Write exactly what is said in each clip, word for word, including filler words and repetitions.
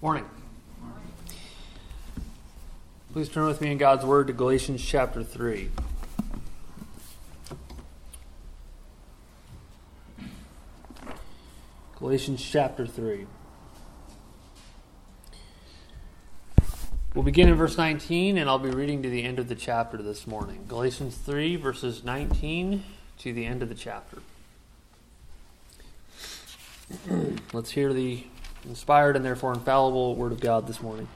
Morning. Please turn with me in God's Word to Galatians chapter three. Galatians chapter three. We'll begin in verse nineteen, and I'll be reading to the end of the chapter this morning. Galatians three, verses nineteen to the end of the chapter. Let's hear the inspired and therefore infallible Word of God this morning.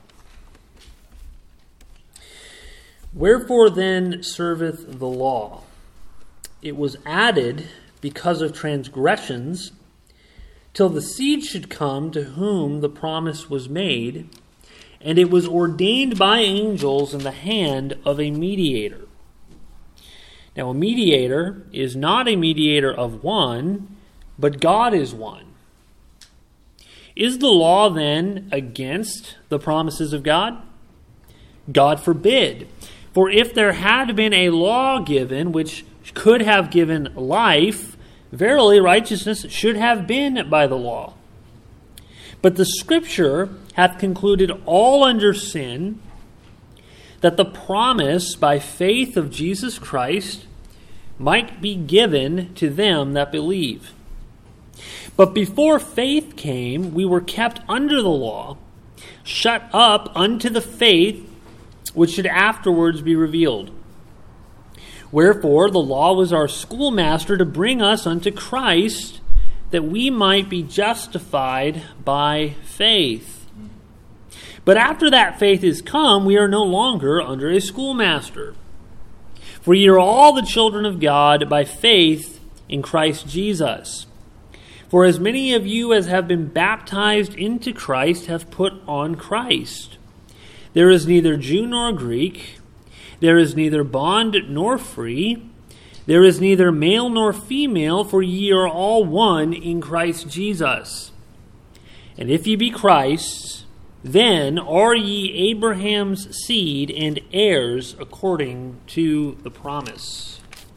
Wherefore then serveth the law? It was added because of transgressions, till the seed should come to whom the promise was made, and it was ordained by angels in the hand of a mediator. Now a mediator is not a mediator of one, but God is one. Is the law then against the promises of God? God forbid. For if there had been a law given which could have given life, verily righteousness should have been by the law. But the Scripture hath concluded all under sin, that the promise by faith of Jesus Christ might be given to them that believe. But before faith came, we were kept under the law, shut up unto the faith which should afterwards be revealed. Wherefore the law was our schoolmaster to bring us unto Christ, that we might be justified by faith. But after that faith is come, we are no longer under a schoolmaster. For ye are all the children of God by faith in Christ Jesus. For as many of you as have been baptized into Christ have put on Christ. There is neither Jew nor Greek, there is neither bond nor free, there is neither male nor female, for ye are all one in Christ Jesus. And if ye be Christ's, then are ye Abraham's seed and heirs according to the promise.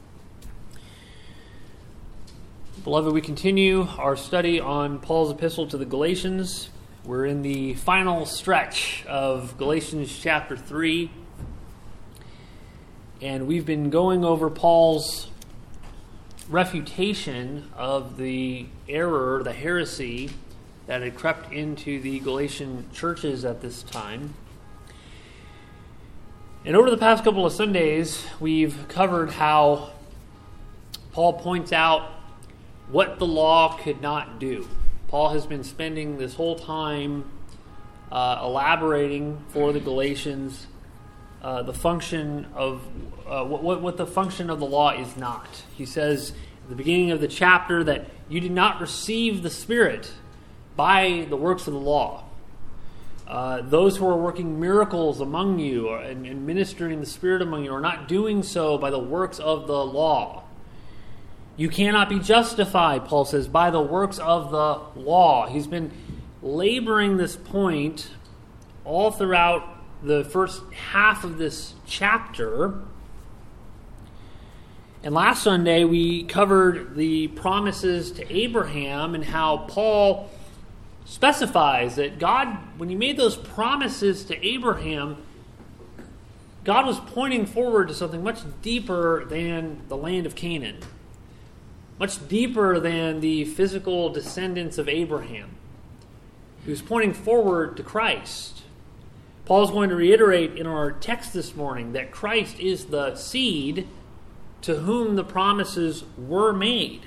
Beloved, we continue our study on Paul's epistle to the Galatians. We're in the final stretch of Galatians chapter three. And we've been going over Paul's refutation of the error, the heresy that had crept into the Galatian churches at this time. And over the past couple of Sundays, we've covered how Paul points out what the law could not do. Paul has been spending this whole time uh, elaborating for the Galatians uh, the function of uh, what, what the function of the law is not. He says at the beginning of the chapter that you did not receive the Spirit by the works of the law. Uh, those who are working miracles among you or, and, and ministering the Spirit among you are not doing so by the works of the law. You cannot be justified, Paul says, by the works of the law. He's been laboring this point all throughout the first half of this chapter. And last Sunday we covered the promises to Abraham and how Paul specifies that God, when he made those promises to Abraham, God was pointing forward to something much deeper than the land of Canaan. Much deeper than the physical descendants of Abraham. He was pointing forward to Christ. Paul's going to reiterate in our text this morning that Christ is the seed to whom the promises were made.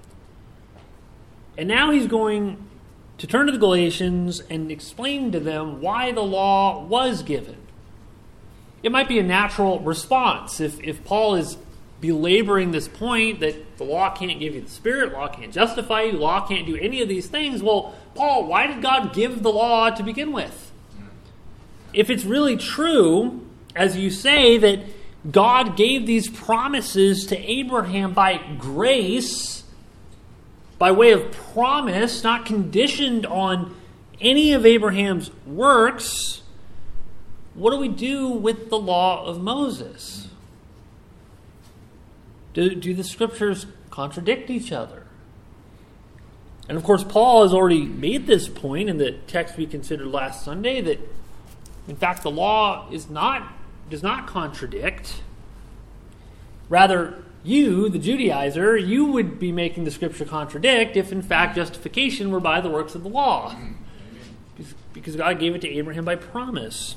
And now he's going to turn to the Galatians and explain to them why the law was given. It might be a natural response if, if Paul is belaboring this point that the law can't give you the Spirit, law can't justify you, law can't do any of these things. Well, Paul, why did God give the law to begin with? If it's really true, as you say, that God gave these promises to Abraham by grace, by way of promise, not conditioned on any of Abraham's works, what do we do with the law of Moses? Do, do the Scriptures contradict each other? And of course, Paul has already made this point in the text we considered last Sunday that, in fact, the law is not does not contradict. Rather, you, the Judaizer, you would be making the Scripture contradict if, in fact, justification were by the works of the law. Because God gave it to Abraham by promise.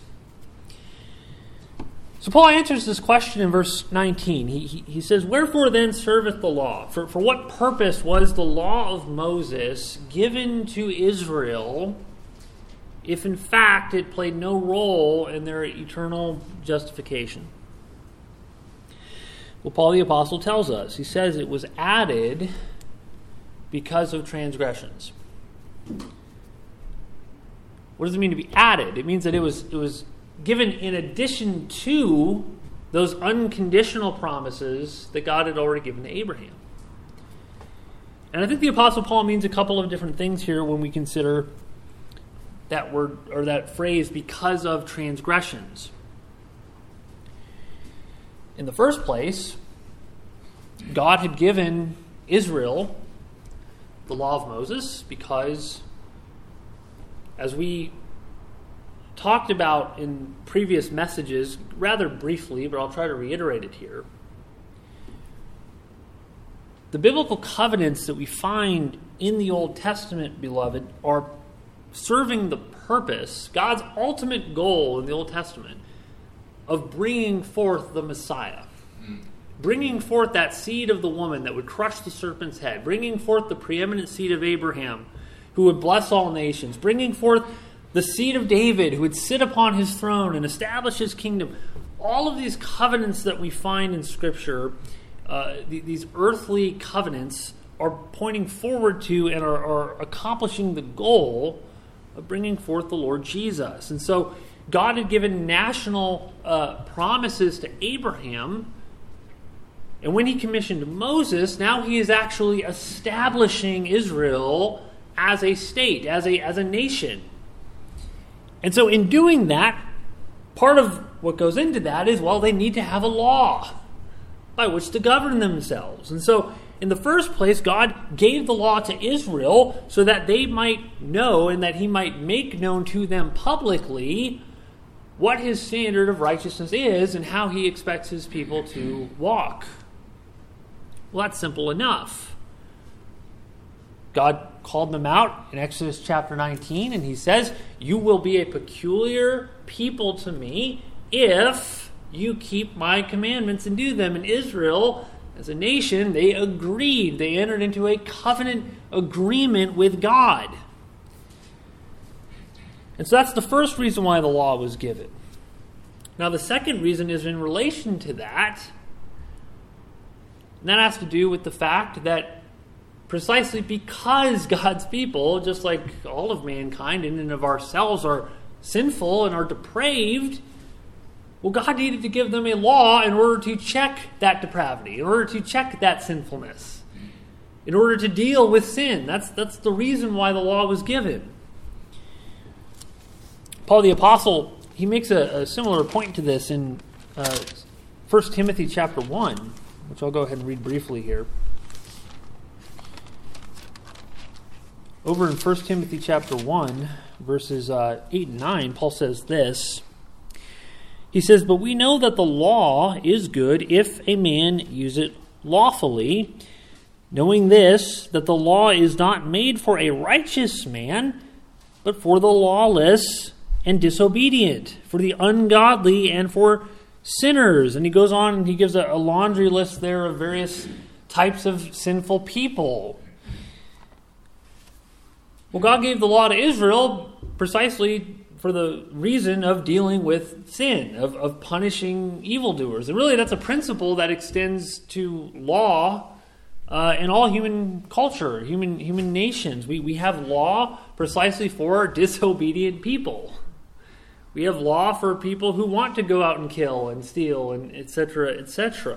So Paul answers this question in verse nineteen. He, he, he says, "Wherefore then serveth the law? For, for what purpose was the law of Moses given to Israel, if in fact it played no role in their eternal justification?" Well, Paul the Apostle tells us. He says it was added because of transgressions. What does it mean to be added? It means that it was it was given in addition to those unconditional promises that God had already given to Abraham. And I think the Apostle Paul means a couple of different things here when we consider that word or that phrase, because of transgressions. In the first place, God had given Israel the law of Moses because, as we talked about in previous messages, rather briefly, but I'll try to reiterate it here, the biblical covenants that we find in the Old Testament, beloved, are serving the purpose, God's ultimate goal in the Old Testament, of bringing forth the Messiah. Bringing forth that seed of the woman that would crush the serpent's head. Bringing forth the preeminent seed of Abraham, who would bless all nations. Bringing forth the seed of David, who would sit upon his throne and establish his kingdom. All of these covenants that we find in Scripture, uh, th- these earthly covenants, are pointing forward to and are, are accomplishing the goal of bringing forth the Lord Jesus. And so God had given national uh, promises to Abraham, and when he commissioned Moses, now he is actually establishing Israel as a state, as a, as a nation. And so in doing that, part of what goes into that is, well, they need to have a law by which to govern themselves. And so in the first place, God gave the law to Israel so that they might know and that he might make known to them publicly what his standard of righteousness is and how he expects his people to walk. Well, that's simple enough. God called them out in Exodus chapter nineteen, and he says, "You will be a peculiar people to me if you keep my commandments and do them." And Israel, as a nation, they agreed. They entered into a covenant agreement with God. And so that's the first reason why the law was given. Now, the second reason is in relation to that. And that has to do with the fact that precisely because God's people, just like all of mankind in and of ourselves, are sinful and are depraved, well, God needed to give them a law in order to check that depravity, in order to check that sinfulness, in order to deal with sin. That's, that's the reason why the law was given. Paul the Apostle, he makes a, a similar point to this in uh, First Timothy chapter one, which I'll go ahead and read briefly here. Over in First Timothy chapter one, verses uh, eight and nine, Paul says this. He says, "But we know that the law is good if a man use it lawfully, knowing this, that the law is not made for a righteous man, but for the lawless and disobedient, for the ungodly and for sinners." And he goes on and he gives a, a laundry list there of various types of sinful people. Well, God gave the law to Israel precisely for the reason of dealing with sin, of, of punishing evildoers. And really that's a principle that extends to law uh, in all human culture, human human nations. We, we have law precisely for disobedient people. We have law for people who want to go out and kill and steal, and et cetera, et cetera.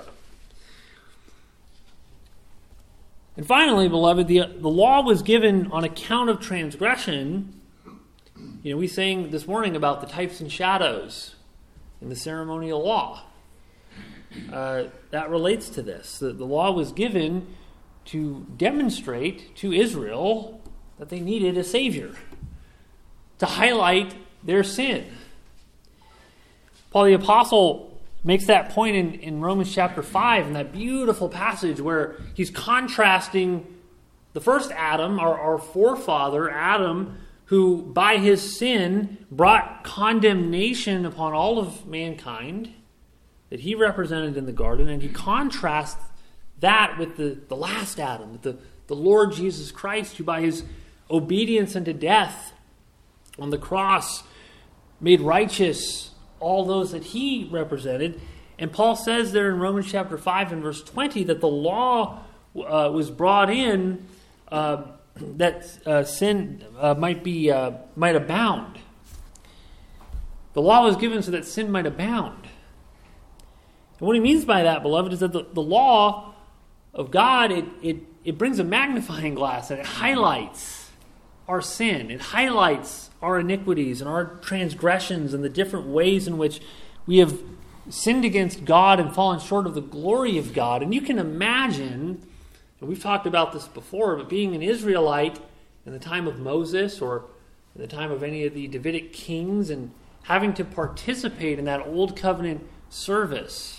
And finally, beloved, the, the law was given on account of transgression. You know, we sang this morning about the types and shadows in the ceremonial law. Uh, that relates to this. The, the law was given to demonstrate to Israel that they needed a Savior to highlight their sin. Paul the Apostle makes that point in, in Romans chapter five, in that beautiful passage where he's contrasting the first Adam, our, our forefather, Adam, who by his sin brought condemnation upon all of mankind that he represented in the garden, and he contrasts that with the, the last Adam, with the, the Lord Jesus Christ, who by his obedience unto death on the cross made righteous all those that he represented. And Paul says there in Romans chapter five and verse twenty that the law uh, was brought in uh, that uh, sin uh, might be uh, might abound. The law was given so that sin might abound. And what he means by that, beloved, is that the, the law of God, it, it, it brings a magnifying glass and it highlights our sin. It highlights our iniquities and our transgressions and the different ways in which we have sinned against God and fallen short of the glory of God. And you can imagine, and we've talked about this before, but being an Israelite in the time of Moses or in the time of any of the Davidic kings and having to participate in that old covenant service.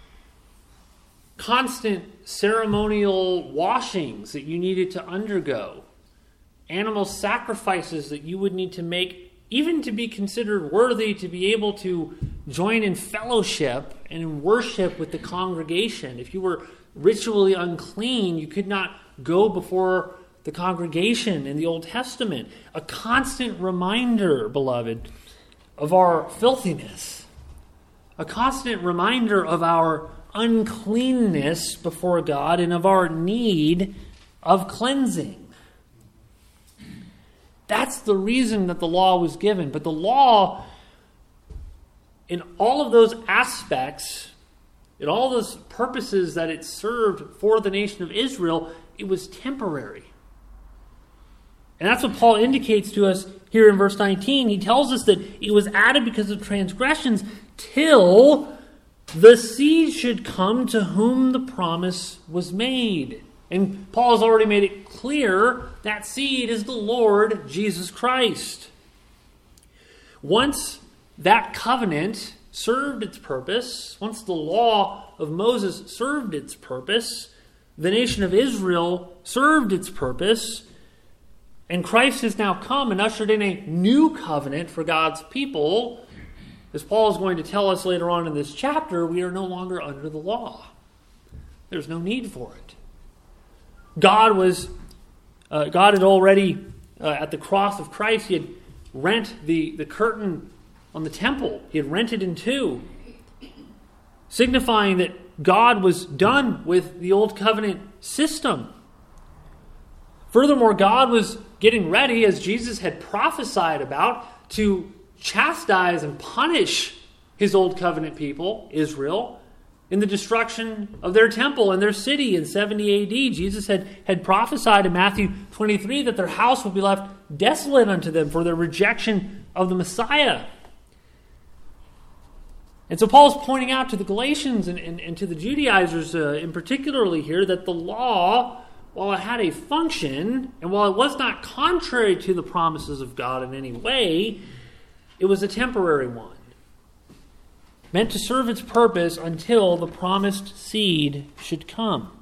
Constant ceremonial washings that you needed to undergo. Animal sacrifices that you would need to make, even to be considered worthy to be able to join in fellowship and in worship with the congregation. If you were ritually unclean, you could not go before the congregation in the Old Testament. A constant reminder, beloved, of our filthiness. A constant reminder of our uncleanness before God and of our need of cleansing. That's the reason that the law was given. But the law, in all of those aspects, in all those purposes that it served for the nation of Israel, it was temporary. And that's what Paul indicates to us here in verse nineteen. He tells us that it was added because of transgressions till the seed should come to whom the promise was made. And Paul has already made it clear that seed is the Lord Jesus Christ. Once that covenant served its purpose, once the law of Moses served its purpose, the nation of Israel served its purpose, and Christ has now come and ushered in a new covenant for God's people. As Paul is going to tell us later on in this chapter, we are no longer under the law. There's no need for it. God was, uh, God had already, uh, at the cross of Christ, he had rent the, the curtain on the temple. He had rent it in two, signifying that God was done with the old covenant system. Furthermore, God was getting ready, as Jesus had prophesied about, to chastise and punish his old covenant people, Israel, in the destruction of their temple and their city in seventy A D. Jesus had, had prophesied in Matthew twenty-three that their house would be left desolate unto them for their rejection of the Messiah. And so Paul's pointing out to the Galatians and, and, and to the Judaizers uh, in particularly here that the law, while it had a function, and while it was not contrary to the promises of God in any way, it was a temporary one, meant to serve its purpose until the promised seed should come.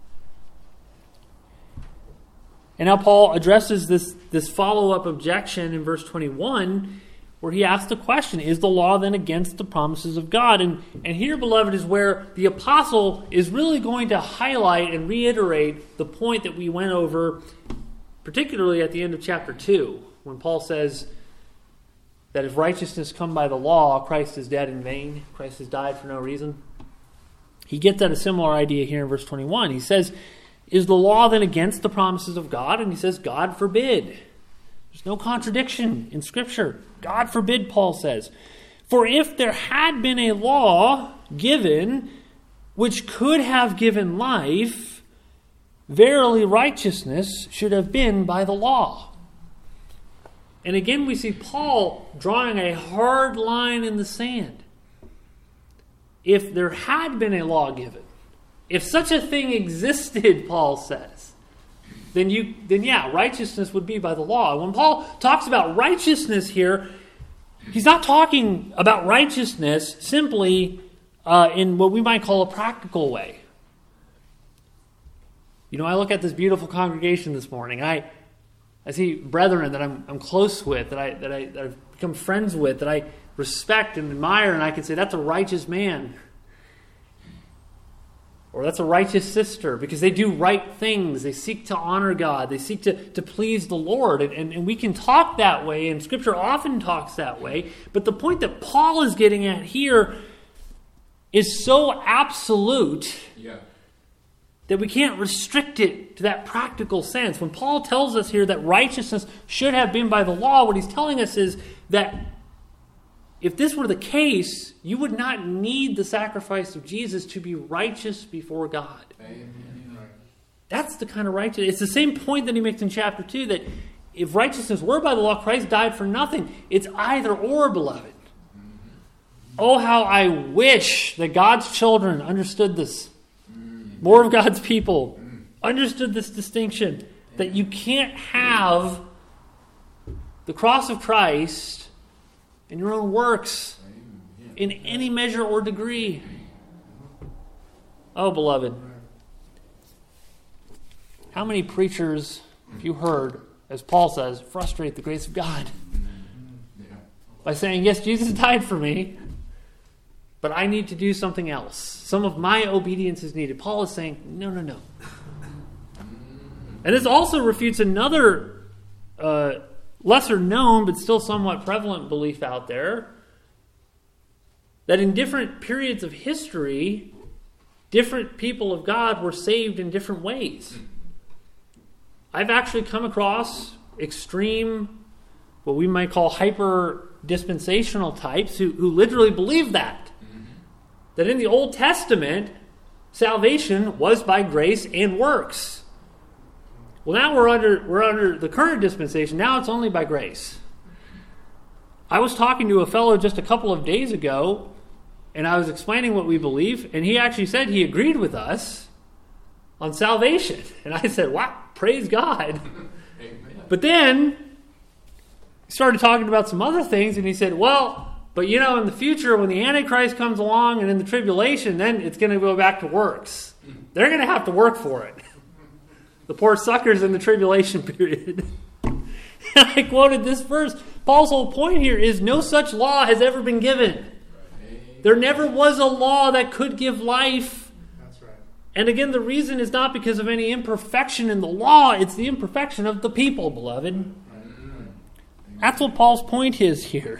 And now Paul addresses this, this follow-up objection in verse twenty-one, where he asks the question, is the law then against the promises of God? And, and here, beloved, is where the apostle is really going to highlight and reiterate the point that we went over, particularly at the end of chapter two, when Paul says that if righteousness come by the law, Christ is dead in vain. Christ has died for no reason. He gets at a similar idea here in verse twenty-one. He says, is the law then against the promises of God? And he says, God forbid. There's no contradiction in Scripture. God forbid, Paul says. For if there had been a law given which could have given life, verily righteousness should have been by the law. And again we see Paul drawing a hard line in the sand. If there had been a law given, if such a thing existed, Paul says, then you then yeah, righteousness would be by the law. When Paul talks about righteousness here, he's not talking about righteousness simply uh, in what we might call a practical way. You know, I look at this beautiful congregation this morning. I I see brethren that I'm I'm close with, that I that I that I've become friends with, that I respect and admire, and I can say that's a righteous man. Or that's a righteous sister, because they do right things. They seek to honor God. They seek to, to please the Lord. And, and, and we can talk that way, and Scripture often talks that way. But the point that Paul is getting at here is so absolute yeah. that we can't restrict it to that practical sense. When Paul tells us here that righteousness should have been by the law, what he's telling us is that if this were the case, you would not need the sacrifice of Jesus to be righteous before God. Amen. That's the kind of righteousness. It's the same point that he makes in chapter two, that if righteousness were by the law, Christ died for nothing. It's either or, beloved. Oh, how I wish that God's children understood this. More of God's people understood this distinction, that you can't have the cross of Christ in your own works, in any measure or degree. Oh, beloved, how many preachers have you heard, as Paul says, frustrate the grace of God by saying, yes, Jesus died for me, but I need to do something else. Some of my obedience is needed. Paul is saying, no, no, no. And this also refutes another uh, lesser known, but still somewhat prevalent belief out there, that in different periods of history, different people of God were saved in different ways. I've actually come across extreme, what we might call hyper-dispensational types who, who literally believe that. Mm-hmm. That in the Old Testament, salvation was by grace and works. Well, now we're under we're under the current dispensation. Now it's only by grace. I was talking to a fellow just a couple of days ago, and I was explaining what we believe, and he actually said he agreed with us on salvation. And I said, wow, praise God. Amen. But then he started talking about some other things, and he said, well, but you know, in the future, when the Antichrist comes along and in the tribulation, then it's going to go back to works. They're going to have to work for it. The poor suckers in the tribulation period. And I quoted this verse. Paul's whole point here is no such law has ever been given. There never was a law that could give life. That's right. And again, the reason is not because of any imperfection in the law. It's the imperfection of the people, beloved. That's what Paul's point is here.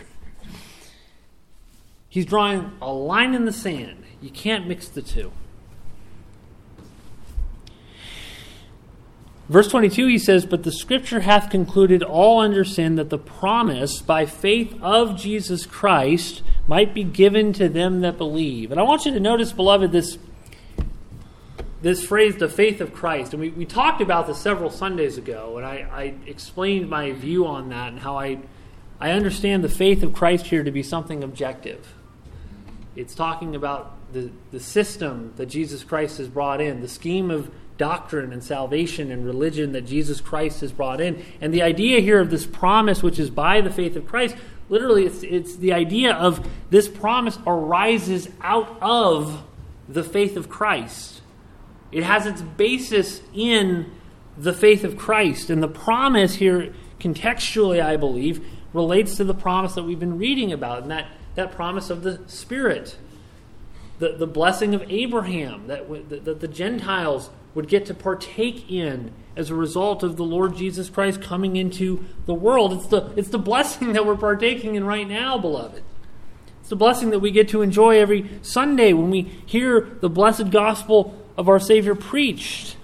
He's drawing a line in the sand. You can't mix the two. Verse twenty-two, he says, but the Scripture hath concluded all under sin, that the promise by faith of Jesus Christ might be given to them that believe. And I want you to notice, beloved, this, this phrase, the faith of Christ. And we, we talked about this several Sundays ago, and I, I explained my view on that and how I, I understand the faith of Christ here to be something objective. It's talking about the, the system that Jesus Christ has brought in, the scheme of doctrine and salvation and religion that Jesus Christ has brought in. And the idea here of this promise, which is by the faith of Christ, literally it's, it's the idea of this promise arises out of the faith of Christ. It has its basis in the faith of Christ. And the promise here, contextually, I believe, relates to the promise that we've been reading about, and that, that promise of the Spirit. The, the blessing of Abraham, that, that the Gentiles would get to partake in as a result of the Lord Jesus Christ coming into the world. It's the, it's the blessing that we're partaking in right now, beloved. It's the blessing that we get to enjoy every Sunday when we hear the blessed gospel of our Savior preached.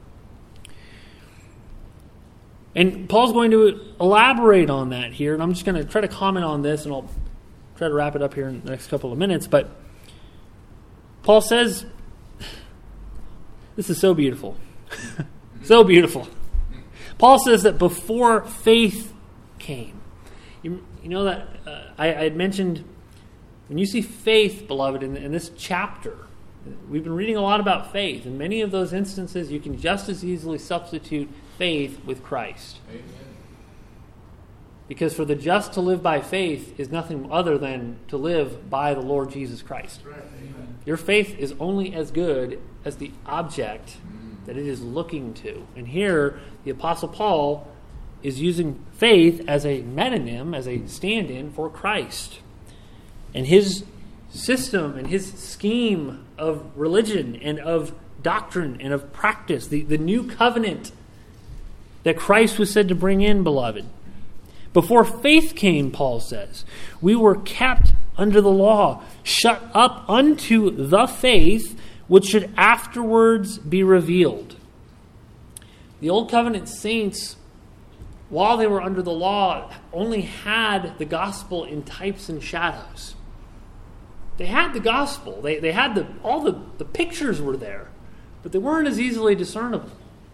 And Paul's going to elaborate on that here, and I'm just going to try to comment on this, and I'll try to wrap it up here in the next couple of minutes. But Paul says, this is so beautiful. So beautiful. Paul says that before faith came. You, you know that uh, I, I had mentioned, when you see faith, beloved, in, in this chapter, we've been reading a lot about faith. In many of those instances, you can just as easily substitute faith with Christ. Amen. Because for the just to live by faith is nothing other than to live by the Lord Jesus Christ. Right. Amen. Your faith is only as good as the object that it is looking to. And here, the Apostle Paul is using faith as a metonym, as a stand-in for Christ. And his system and his scheme of religion and of doctrine and of practice, the, the new covenant that Christ was said to bring in, beloved. Before faith came, Paul says, we were kept under the law, shut up unto the faith which should afterwards be revealed. The Old Covenant saints, while they were under the law, only had the gospel in types and shadows. They had the gospel. They, they had the all the, the pictures were there, but they weren't as easily discernible.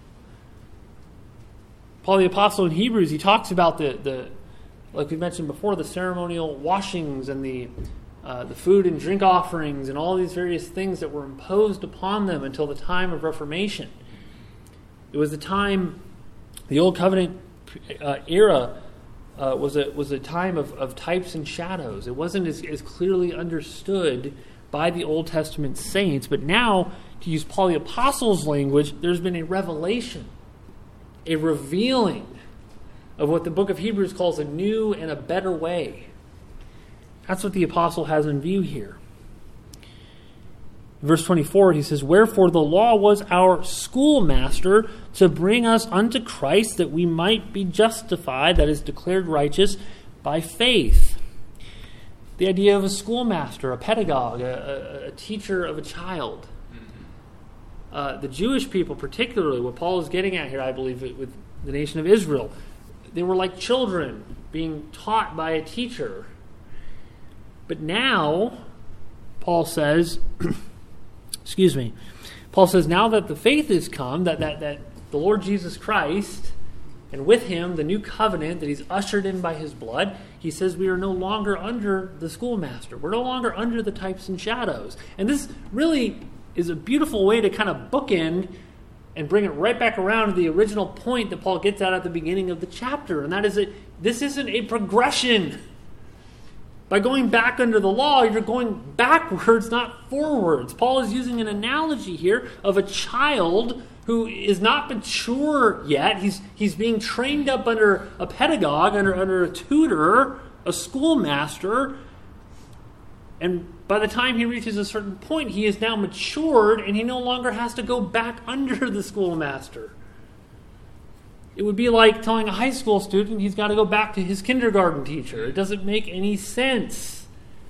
Paul the Apostle in Hebrews, he talks about the, the like we mentioned before, the ceremonial washings and the uh, the food and drink offerings and all these various things that were imposed upon them until the time of Reformation. It was the time, the Old Covenant uh, era uh, was a was a time of, of types and shadows. It wasn't as, as clearly understood by the Old Testament saints, but now, to use Paul the Apostle's language, there's been a revelation, a revealing of what the book of Hebrews calls a new and a better way. That's what the apostle has in view here. In verse twenty-four, he says, wherefore the law was our schoolmaster to bring us unto Christ, that we might be justified, that is, declared righteous, by faith. The idea of a schoolmaster, a pedagogue, a, a, a teacher of a child. Uh, the Jewish people particularly, what Paul is getting at here, I believe, with the nation of Israel, they were like children being taught by a teacher. But now, Paul says, excuse me, Paul says, now that the faith is come, that, that, that the Lord Jesus Christ, and with him the new covenant that he's ushered in by his blood, he says we are no longer under the schoolmaster. We're no longer under the types and shadows. And this really is a beautiful way to kind of bookend and bring it right back around to the original point that Paul gets at at the beginning of the chapter. And that is that this isn't a progression. By going back under the law, you're going backwards, not forwards. Paul is using an analogy here of a child who is not mature yet. He's, he's being trained up under a pedagogue, under, under a tutor, a schoolmaster. And by the time he reaches a certain point, he is now matured and he no longer has to go back under the schoolmaster. It would be like telling a high school student he's got to go back to his kindergarten teacher. It doesn't make any sense.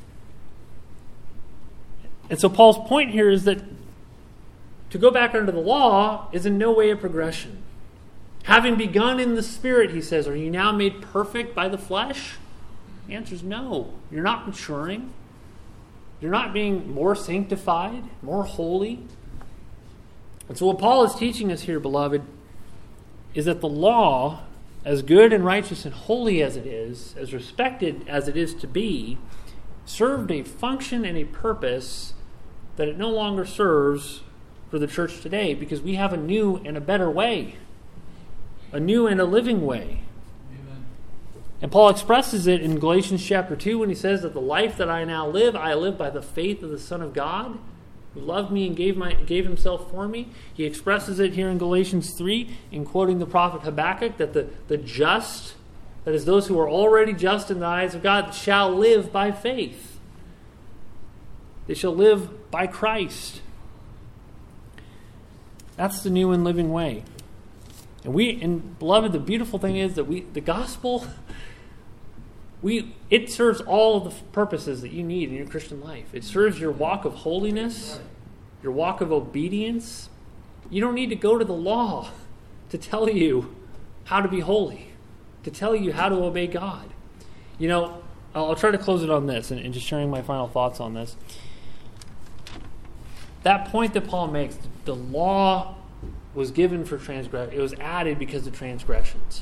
And so Paul's point here is that to go back under the law is in no way a progression. Having begun in the Spirit, he says, are you now made perfect by the flesh? The answer is no. You're not maturing. You're not being more sanctified, more holy. And so what Paul is teaching us here, beloved, is that the law, as good and righteous and holy as it is, as respected as it is to be, served a function and a purpose that it no longer serves for the church today, because we have a new and a better way, a new and a living way. Amen. And Paul expresses it in Galatians chapter two when he says that the life that I now live, I live by the faith of the Son of God, who loved me and gave my gave himself for me. He expresses it here in Galatians three in quoting the prophet Habakkuk that the, the just, that is those who are already just in the eyes of God, shall live by faith. They shall live by Christ. That's the new and living way. And we, and beloved, the beautiful thing is that we, the gospel, we, it serves all of the purposes that you need in your Christian life. It serves your walk of holiness, your walk of obedience. You don't need to go to the law to tell you how to be holy, to tell you how to obey God. You know, I'll, I'll try to close it on this and, and just sharing my final thoughts on this. That point that Paul makes, the law was given for transgression. It was added because of transgressions.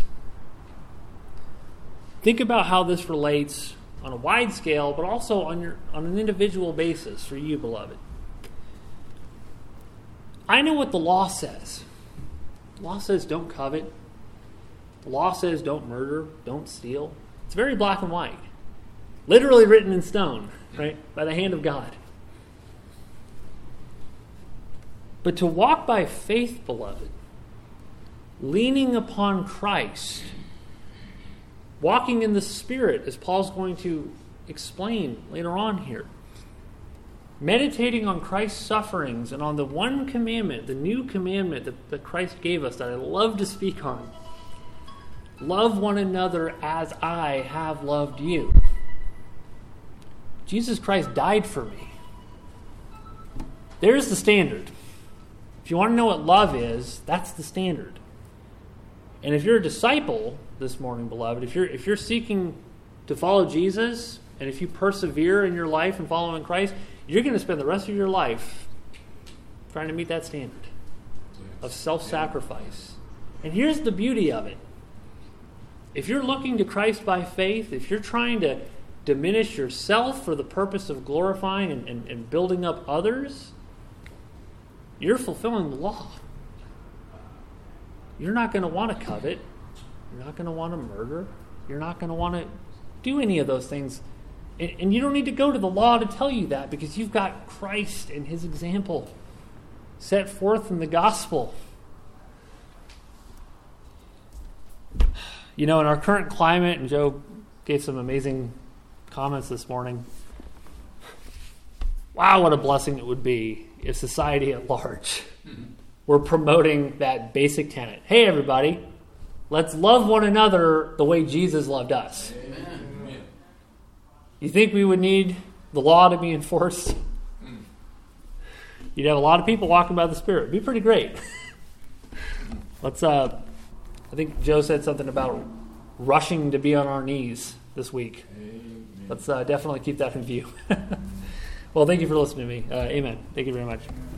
Think about how this relates on a wide scale, but also on your on an individual basis for you, beloved. I know what the law says. The law says don't covet. The law says don't murder, don't steal. It's very black and white. Literally written in stone, right? By the hand of God. But to walk by faith, beloved, leaning upon Christ, walking in the Spirit, as Paul's going to explain later on here, meditating on Christ's sufferings and on the one commandment, the new commandment that, that Christ gave us that I love to speak on. Love one another as I have loved you. Jesus Christ died for me. There's the standard. If you want to know what love is, that's the standard. And if you're a disciple this morning, beloved, if you're if you're seeking to follow Jesus, and if you persevere in your life in following Christ, you're going to spend the rest of your life trying to meet that standard of self-sacrifice. And here's the beauty of it. If you're looking to Christ by faith, if you're trying to diminish yourself for the purpose of glorifying and, and, and building up others, you're fulfilling the law. You're not going to want to covet. You're not going to want to murder. You're not going to want to do any of those things. And, and you don't need to go to the law to tell you that, because you've got Christ and his example set forth in the gospel. You know, in our current climate, and Joe gave some amazing comments this morning, wow, what a blessing it would be if society at large were promoting that basic tenet. Hey, everybody, let's love one another the way Jesus loved us. Amen. You think we would need the law to be enforced? You'd have a lot of people walking by the Spirit. It'd be pretty great. Let's, uh, I think Joe said something about rushing to be on our knees this week. Amen. Let's uh, definitely keep that in view. Well, thank you for listening to me. Uh, amen. Thank you very much.